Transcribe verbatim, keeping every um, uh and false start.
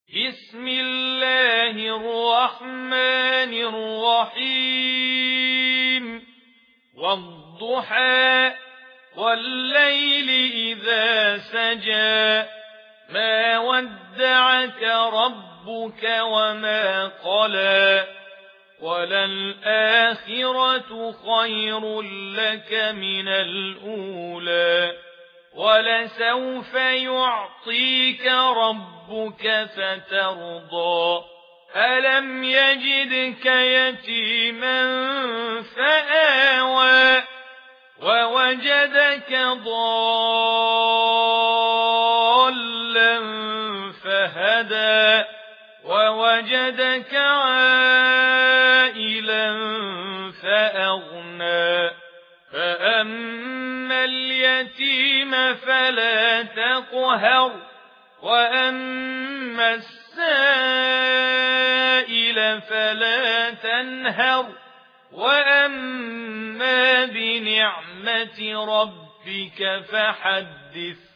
بسم الله الرحمن الرحيم والضحى والليل إذا سجى ما ودعك ربك وما قلى وللآخرة خير لك من الأولى ولسوف يعطيك ربك فترضى ألم يجدك يتيما فآوى ووجدك ضالا فهدى ووجدك عائلا فأغنى فأما اليتيم فلا تقهر وأما السائل فلا تنهر وأما بنعمة ربك فحدث